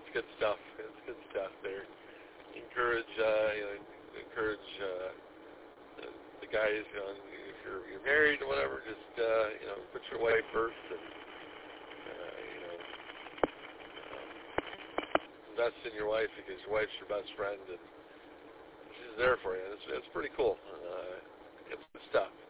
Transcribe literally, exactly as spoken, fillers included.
it's good stuff. It's good stuff there. Encourage, uh, you know, encourage uh, the, the guys, you know, if you're, you're married or whatever, just, uh, you know, put your wife first and, uh, you know, um, invest in your wife because your wife's your best friend and she's there for you. It's, it's pretty cool. Uh, it's good stuff.